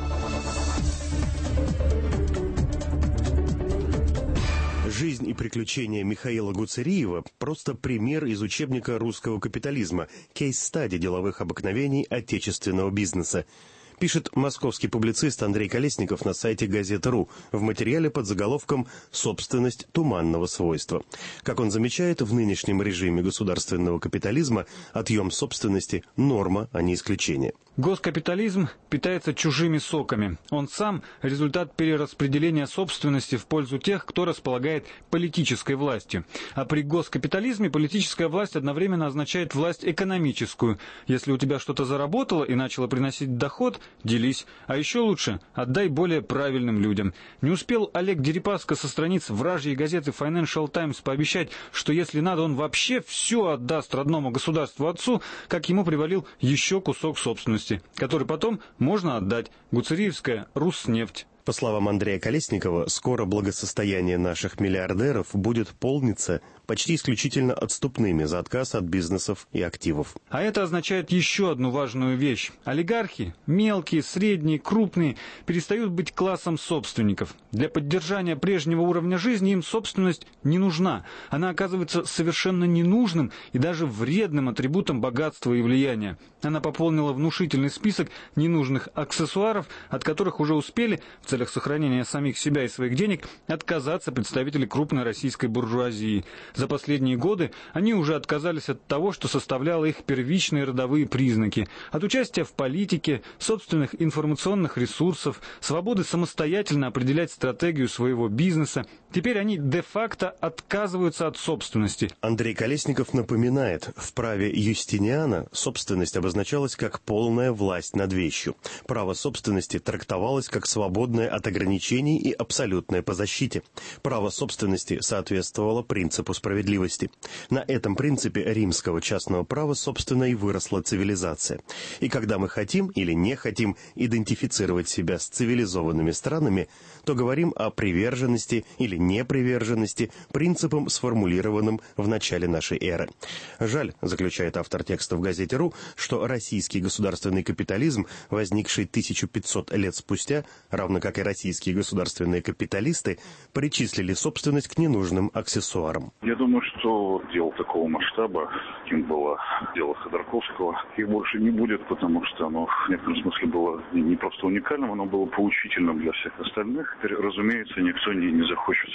Жизнь и приключения Михаила Гуцериева – просто пример из учебника русского капитализма, кейс-стади деловых обыкновений отечественного бизнеса. Пишет московский публицист Андрей Колесников на сайте Газета.ру в материале под заголовком «Собственность туманного свойства». Как он замечает, в нынешнем режиме государственного капитализма отъем собственности – норма, а не исключение. Госкапитализм питается чужими соками. Он сам – результат перераспределения собственности в пользу тех, кто располагает политической властью. А при госкапитализме политическая власть одновременно означает власть экономическую. Если у тебя что-то заработало и начало приносить доход – делись. А еще лучше – отдай более правильным людям. Не успел Олег Дерипаска со страниц вражьей газеты Financial Times пообещать, что если надо, он вообще все отдаст родному государству отцу, как ему привалил еще кусок собственности, который потом можно отдать. Гуцериевская Руснефть. По словам Андрея Колесникова, скоро благосостояние наших миллиардеров будет полниться почти исключительно отступными за отказ от бизнесов и активов. А это означает еще одну важную вещь. Олигархи, мелкие, средние, крупные, перестают быть классом собственников. Для поддержания прежнего уровня жизни им собственность не нужна. Она оказывается совершенно ненужным и даже вредным атрибутом богатства и влияния. Она пополнила внушительный список ненужных аксессуаров, от которых уже успели, в целях сохранения самих себя и своих денег, отказаться представители крупной российской буржуазии. За последние годы они уже отказались от того, что составляло их первичные родовые признаки. От участия в политике, собственных информационных ресурсов, свободы самостоятельно определять стратегию своего бизнеса. Теперь они де-факто отказываются от собственности. Андрей Колесников напоминает, в праве Юстиниана собственность обозначалась как полная власть над вещью. Право собственности трактовалось как свободное от ограничений и абсолютное по защите. Право собственности соответствовало принципу справедливости. На этом принципе римского частного права, собственно, и выросла цивилизация. И когда мы хотим или не хотим идентифицировать себя с цивилизованными странами, то говорим о приверженности или неприверженности принципам, сформулированным в начале нашей эры. Жаль, заключает автор текста в газете.ру, что российский государственный капитализм, возникший 1500 лет спустя, равно как и российские государственные капиталисты, причислили собственность к ненужным аксессуарам. Я думаю, что дел такого масштаба, каким было дело Ходорковского, их больше не будет, потому что оно в некотором смысле было не просто уникальным, оно было поучительным для всех остальных. Теперь, разумеется, никто не захочет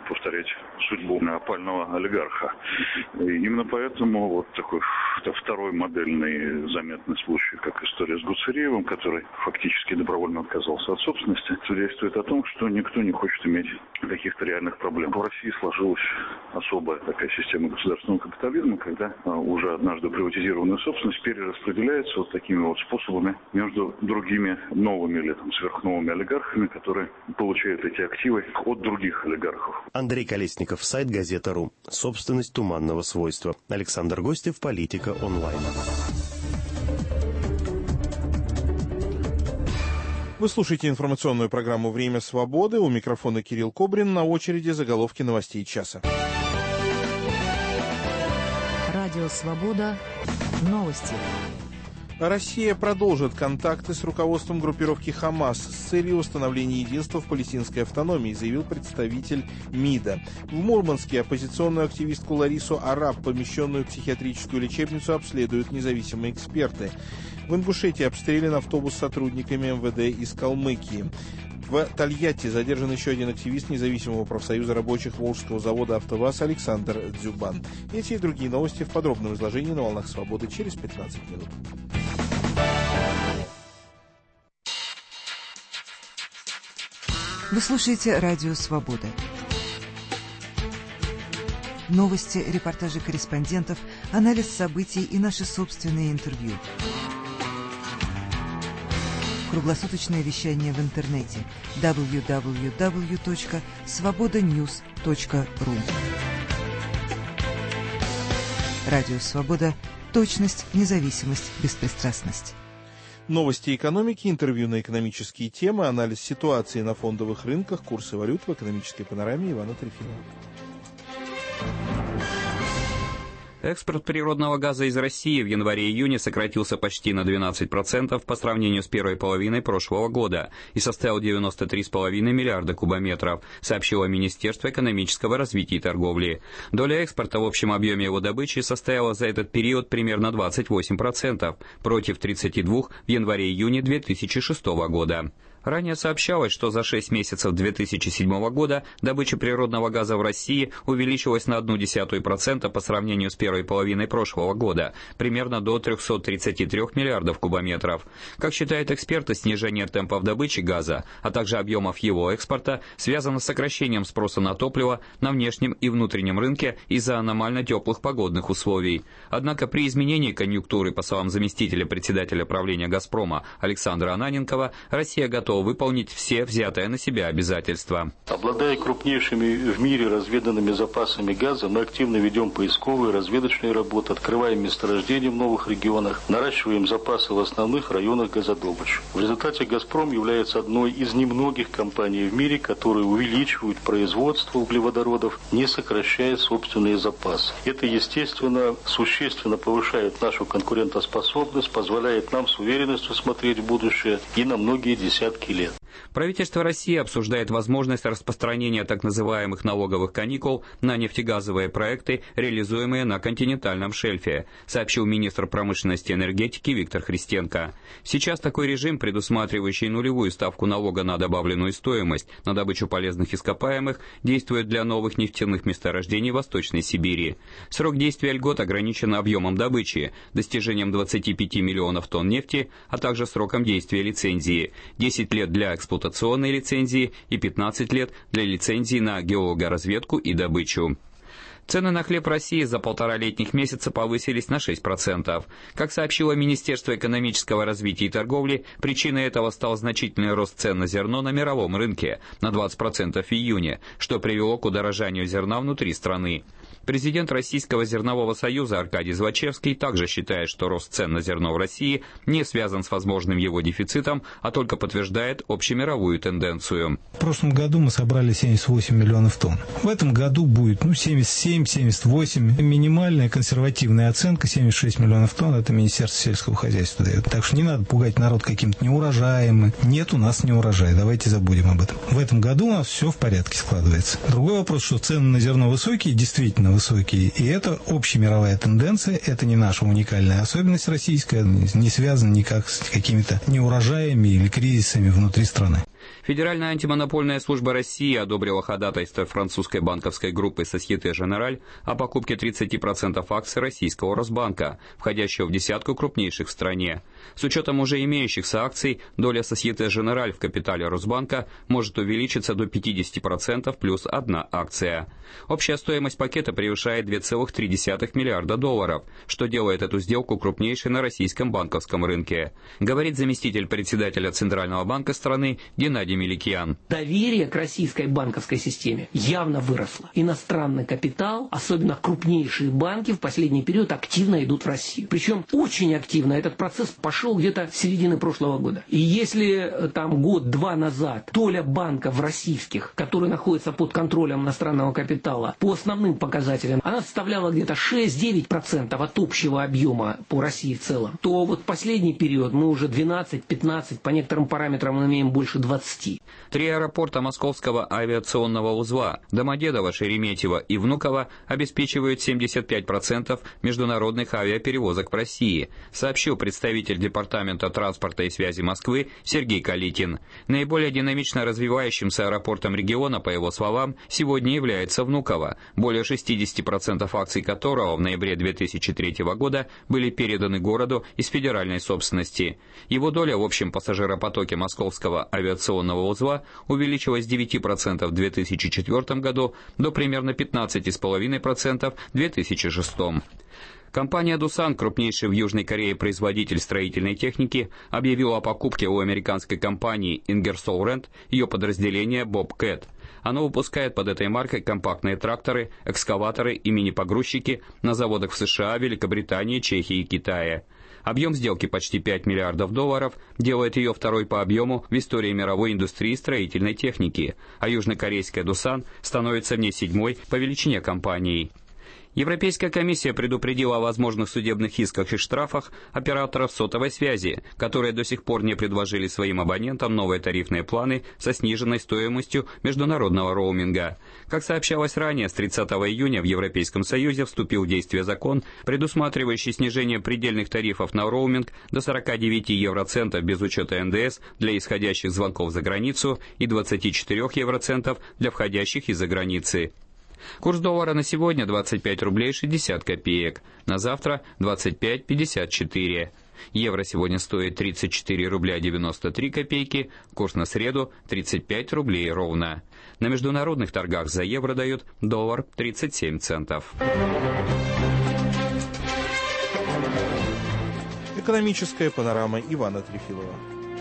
повторять судьбу опального олигарха. И именно поэтому вот такой второй модельный заметный случай, как история с Гуцериевым, который фактически добровольно отказался от собственности, свидетельствует о том, что никто не хочет иметь каких-то реальных проблем. В России сложилась особая такая система государственного капитализма, когда уже однажды приватизированная собственность перераспределяется вот такими вот способами между другими новыми или сверхновыми олигархами, которые получают эти активы от других олигархов. Андрей Колесников, сайт Газета.ру. Собственность туманного свойства. Александр Гостев, Политика онлайн. Вы слушаете информационную программу «Время свободы». У микрофона Кирилл Кобрин. На очереди заголовки новостей часа. Радио «Свобода». Новости. Россия продолжит контакты с руководством группировки «Хамас» с целью установления единства в палестинской автономии, заявил представитель МИДа. В Мурманске оппозиционную активистку Ларису Араб, помещенную в психиатрическую лечебницу, обследуют независимые эксперты. В Ингушетии обстрелян автобус с сотрудниками МВД из Калмыкии. В Тольятти задержан еще один активист независимого профсоюза рабочих Волжского завода «АвтоВАЗ» Александр Дзюбан. Эти и другие новости в подробном изложении на «Волнах Свободы» через 15 минут. Вы слушаете «Радио Свобода». Новости, репортажи корреспондентов, анализ событий и наши собственные интервью. Круглосуточное вещание в интернете www.svobodanews.ru. Радио Свобода. Точность, независимость, беспристрастность. Новости экономики, интервью на экономические темы, анализ ситуации на фондовых рынках, курсы валют в экономической панораме Ивана Трефилова. Экспорт природного газа из России в январе-июне сократился почти на 12% по сравнению с первой половиной прошлого года и составил 93,5 миллиарда кубометров, сообщило Министерство экономического развития и торговли. Доля экспорта в общем объеме его добычи составила за этот период примерно 28%, против 32% в январе-июне 2006 года. Ранее сообщалось, что за 6 месяцев 2007 года добыча природного газа в России увеличилась на 0,1% по сравнению с первой половиной прошлого года, примерно до 333 миллиардов кубометров. Как считают эксперты, снижение темпов добычи газа, а также объемов его экспорта связано с сокращением спроса на топливо на внешнем и внутреннем рынке из-за аномально теплых погодных условий. Однако при изменении конъюнктуры, по словам заместителя председателя правления «Газпрома» Александра Ананенкова, Россия готова выполнить все взятые на себя обязательства. Обладая крупнейшими в мире разведанными запасами газа, мы активно ведем поисковые, разведочные работы, открываем месторождения в новых регионах, наращиваем запасы в основных районах газодобычи. В результате «Газпром» является одной из немногих компаний в мире, которые увеличивают производство углеводородов, не сокращая собственные запасы. Это, естественно, существенно повышает нашу конкурентоспособность, позволяет нам с уверенностью смотреть в будущее и на многие десятки лет. Правительство России обсуждает возможность распространения так называемых налоговых каникул на нефтегазовые проекты, реализуемые на континентальном шельфе, сообщил министр промышленности и энергетики Виктор Христенко. Сейчас такой режим, предусматривающий нулевую ставку налога на добавленную стоимость на добычу полезных ископаемых, действует для новых нефтяных месторождений Восточной Сибири. Срок действия льгот ограничен объемом добычи, достижением 25 миллионов тонн нефти, а также сроком действия лицензии – 10 лет для эксплуатационной лицензии и 15 лет для лицензии на геологоразведку и добычу. Цены на хлеб в России за 1,5 месяца повысились на 6%. Как сообщило Министерство экономического развития и торговли, причиной этого стал значительный рост цен на зерно на мировом рынке на 20% в июне, что привело к удорожанию зерна внутри страны. Президент Российского зернового союза Аркадий Звачевский также считает, что рост цен на зерно в России не связан с возможным его дефицитом, а только подтверждает общемировую тенденцию. В прошлом году мы собрали 78 миллионов тонн. В этом году будет 77-78. Минимальная консервативная оценка 76 миллионов тонн. Это Министерство сельского хозяйства дает. Так что не надо пугать народ каким-то неурожаем. Нет у нас неурожая. Давайте забудем об этом. В этом году у нас все в порядке складывается. Другой вопрос, что цены на зерно высокие, действительно высокие. И это общемировая тенденция. Это не наша уникальная особенность российская. Не связана никак с какими-то неурожаями или кризисами внутри страны. Федеральная антимонопольная служба России одобрила ходатайство французской банковской группы Société Générale о покупке 30% акций российского Росбанка, входящего в десятку крупнейших в стране. С учетом уже имеющихся акций, доля Société Générale в капитале Росбанка может увеличиться до 50% плюс одна акция. Общая стоимость пакета превышает $2,3 миллиарда, что делает эту сделку крупнейшей на российском банковском рынке, говорит заместитель председателя Центрального банка страны Геннадий Меликиан. Доверие к российской банковской системе явно выросло. Иностранный капитал, особенно крупнейшие банки, в последний период активно идут в Россию. Причем очень активно этот процесс пошел где-то с середины прошлого года. И если там год-два назад доля банков российских, которые находятся под контролем иностранного капитала, по основным показателям, она составляла где-то 6-9% от общего объема по России в целом, то вот последний период мы уже 12-15, по некоторым параметрам мы имеем больше 20. 3 аэропорта Московского авиационного узла Домодедово, Шереметьево и Внуково обеспечивают 75% международных авиаперевозок в России, сообщил представитель Департамента транспорта и связи Москвы Сергей Калитин. Наиболее динамично развивающимся аэропортом региона, по его словам, сегодня является Внуково, более 60% акций которого в ноябре 2003 года были переданы городу из федеральной собственности. Его доля в общем пассажиропотоке Московского авиационного узла увеличилась с 9% в 2004 году до примерно 15,5% в 2006. Компания «Дусан», крупнейший в Южной Корее производитель строительной техники, объявила о покупке у американской компании Ingersoll Rand ее подразделения Bobcat. Оно выпускает под этой маркой компактные тракторы, экскаваторы и мини-погрузчики на заводах в США, Великобритании, Чехии и Китае. Объем сделки почти $5 миллиардов, делает ее второй по объему в истории мировой индустрии строительной техники, а южнокорейская «Дусан» становится в ней 7-й по величине компанией. Европейская комиссия предупредила о возможных судебных исках и штрафах операторов сотовой связи, которые до сих пор не предложили своим абонентам новые тарифные планы со сниженной стоимостью международного роуминга. Как сообщалось ранее, с 30 июня в Европейском Союзе вступил в действие закон, предусматривающий снижение предельных тарифов на роуминг до 49 евроцентов без учета НДС для исходящих звонков за границу и 24 евроцентов для входящих из-за границы. Курс доллара на сегодня 25 рублей 60 копеек, на завтра 25,54. Евро сегодня стоит 34 рубля 93 копейки, курс на среду 35 рублей ровно. На международных торгах за евро дают доллар 37 центов. Экономическая панорама Ивана Трефилова.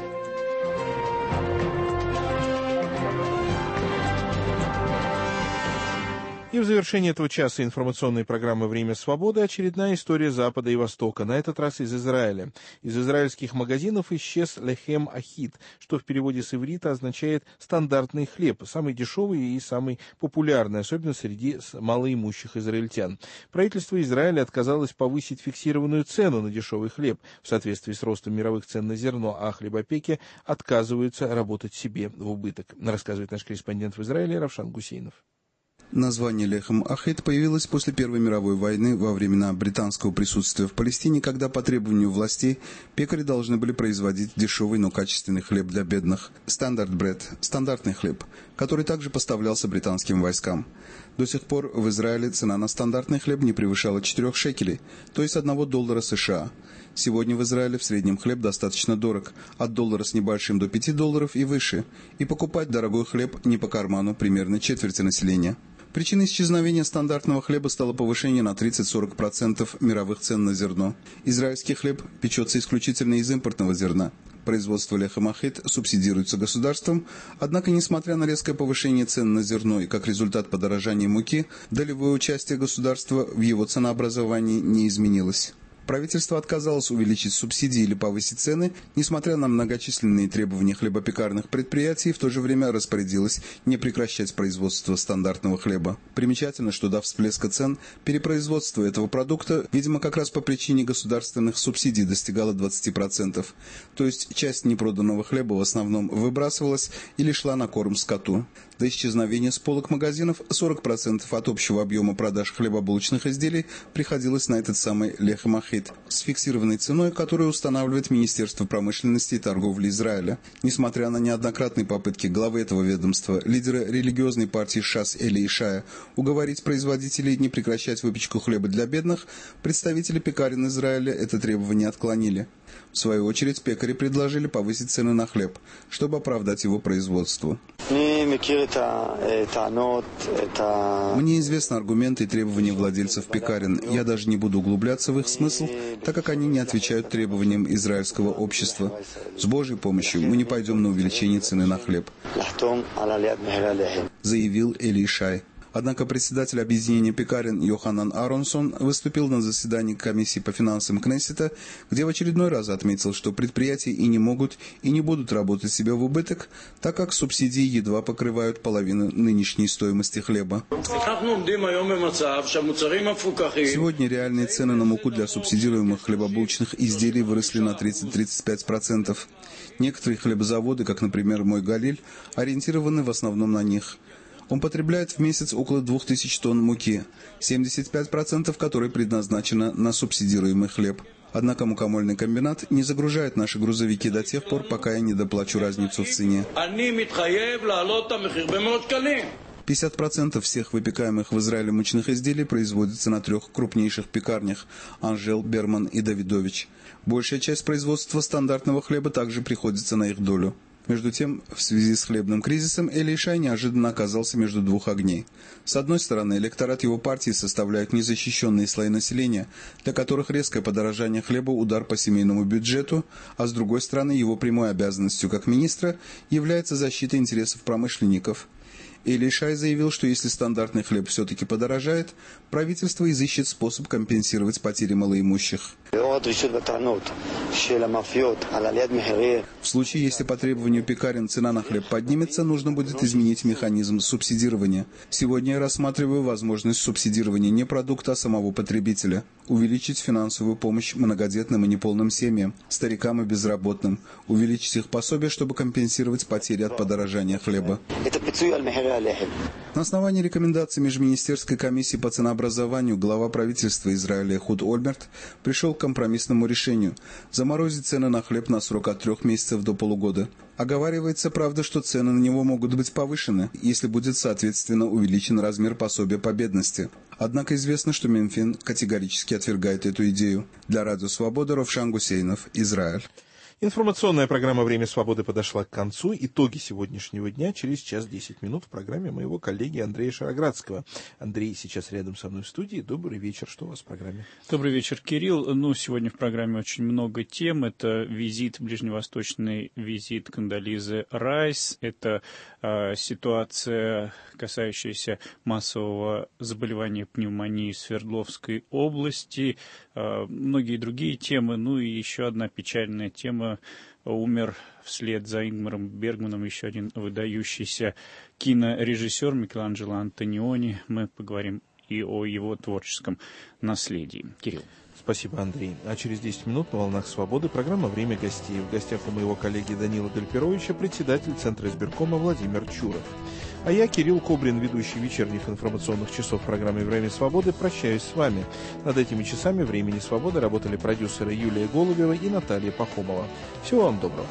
И в завершении этого часа информационной программы «Время свободы» очередная история Запада и Востока, на этот раз из Израиля. Из израильских магазинов исчез лехем ахид, что в переводе с иврита означает «стандартный хлеб», самый дешевый и самый популярный, особенно среди малоимущих израильтян. Правительство Израиля отказалось повысить фиксированную цену на дешевый хлеб в соответствии с ростом мировых цен на зерно, а хлебопеки отказываются работать себе в убыток, рассказывает наш корреспондент в Израиле Равшан Гусейнов. Название «Лехем Ахид» появилось после Первой мировой войны во времена британского присутствия в Палестине, когда по требованию властей пекари должны были производить дешевый, но качественный хлеб для бедных. Стандарт бред – стандартный хлеб, который также поставлялся британским войскам. До сих пор в Израиле цена на стандартный хлеб не превышала 4 шекелей, то есть $1 США. Сегодня в Израиле в среднем хлеб достаточно дорог, от $1 с небольшим до $5 и выше, и покупать дорогой хлеб не по карману примерно четверти населения. Причиной исчезновения стандартного хлеба стало повышение на 30-40% мировых цен на зерно. Израильский хлеб печется исключительно из импортного зерна. Производство лехем ахид субсидируется государством, однако, несмотря на резкое повышение цен на зерно и как результат подорожания муки, долевое участие государства в его ценообразовании не изменилось. Правительство отказалось увеличить субсидии или повысить цены, несмотря на многочисленные требования хлебопекарных предприятий, и в то же время распорядилось не прекращать производство стандартного хлеба. Примечательно, что до всплеска цен перепроизводство этого продукта, видимо, как раз по причине государственных субсидий достигало 20%. То есть часть непроданного хлеба в основном выбрасывалась или шла на корм скоту. До исчезновения с полок магазинов 40% от общего объема продаж хлебобулочных изделий приходилось на этот самый лехем ахид. Ахид с фиксированной ценой, которую устанавливает Министерство промышленности и торговли Израиля. Несмотря на неоднократные попытки главы этого ведомства, лидера религиозной партии ШАС Эли Ишая, уговорить производителей не прекращать выпечку хлеба для бедных, представители пекарен Израиля это требование отклонили. В свою очередь, пекари предложили повысить цены на хлеб, чтобы оправдать его производство. Мне известны аргументы и требования владельцев пекарен. Я даже не буду углубляться в их смысл, так как они не отвечают требованиям израильского общества. С Божьей помощью мы не пойдем на увеличение цены на хлеб, заявил Эли Ишай. Однако председатель объединения пекарен Йоханан Аронсон выступил на заседании комиссии по финансам Кнессета, где в очередной раз отметил, что предприятия и не могут, и не будут работать себе в убыток, так как субсидии едва покрывают половину нынешней стоимости хлеба. Сегодня реальные цены на муку для субсидируемых хлебобулочных изделий выросли на 30-35%. Некоторые хлебозаводы, как, например, мой Галиль, ориентированы в основном на них. Он потребляет в месяц около 2000 тонн муки, 75% которой предназначено на субсидируемый хлеб. Однако мукомольный комбинат не загружает наши грузовики до тех пор, пока я не доплачу разницу в цене. 50% всех выпекаемых в Израиле мучных изделий производится на 3 крупнейших пекарнях – Анжел, Берман и Давидович. Большая часть производства стандартного хлеба также приходится на их долю. Между тем, в связи с хлебным кризисом Эли Ишай неожиданно оказался между двух огней. С одной стороны, электорат его партии составляют незащищенные слои населения, для которых резкое подорожание хлеба – удар по семейному бюджету, а с другой стороны, его прямой обязанностью как министра является защита интересов промышленников. Эли Ишай заявил, что если стандартный хлеб все-таки подорожает, правительство изыщет способ компенсировать потери малоимущих. В случае, если по требованию пекарен цена на хлеб поднимется, нужно будет изменить механизм субсидирования. Сегодня я рассматриваю возможность субсидирования не продукта, а самого потребителя. Увеличить финансовую помощь многодетным и неполным семьям, старикам и безработным. Увеличить их пособие, чтобы компенсировать потери от подорожания хлеба. На основании рекомендаций Межминистерской комиссии по ценообразованию глава правительства Израиля Эхуд Ольмерт пришел к компромиссному решению – заморозить цены на хлеб на срок от 3 месяцев до полугода. Оговаривается, правда, что цены на него могут быть повышены, если будет соответственно увеличен размер пособия по бедности. Однако известно, что Минфин категорически отвергает эту идею. Для Радио Свобода Ровшан Гусейнов, Израиль. Информационная программа «Время свободы» подошла к концу. Итоги сегодняшнего дня через 1:10 в программе моего коллеги Андрея Шароградского. Андрей сейчас рядом со мной в студии. Добрый вечер. Что у вас в программе? Добрый вечер, Кирилл. Сегодня в программе очень много тем. Это ближневосточный визит Кондолизы Райс. Это ситуация, касающаяся массового заболевания пневмонии в Свердловской области. Многие другие темы. И еще одна печальная тема. Умер вслед за Ингмаром Бергманом еще один выдающийся кинорежиссер Микеланджело Антониони. Мы поговорим и о его творческом наследии. Кирилл. Спасибо, Андрей. А через 10 минут на «Волнах Свободы» программа «Время гостей». В гостях у моего коллеги Данила Гальперовича председатель Центра избиркома Владимир Чуров. А я, Кирилл Кобрин, ведущий вечерних информационных часов программы «Время свободы», прощаюсь с вами. Над этими часами «Времени свободы» работали продюсеры Юлия Голубева и Наталья Пахомова. Всего вам доброго.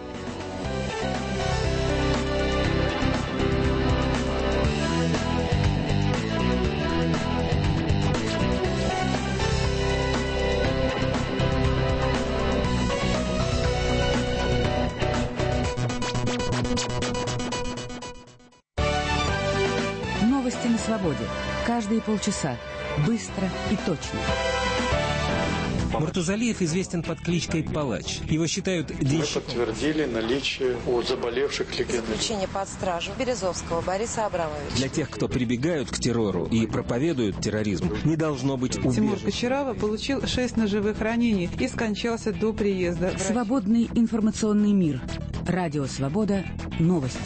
Новости на свободе. Каждые полчаса. Быстро и точно. Муртазалиев известен под кличкой Палач. Его считают денщиком. Мы подтвердили наличие у заболевших легенд. Заключение под стражу Березовского Бориса Абрамовича. Для тех, кто прибегают к террору и проповедуют терроризм, не должно быть убежища. Тимур Кочарава получил 6 ножевых ранений и скончался до приезда. Свободный информационный мир. Радио Свобода. Новости.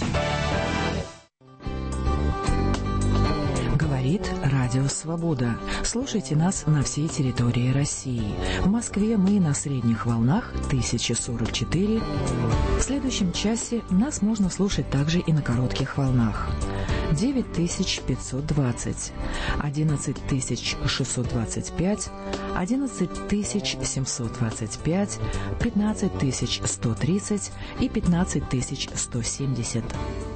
Говорит Радио Свобода. Слушайте нас на всей территории России. В Москве мы на средних волнах 1044. В следующем часе нас можно слушать также и на коротких волнах. 9520, 11625, 11725, 15130 и 15170.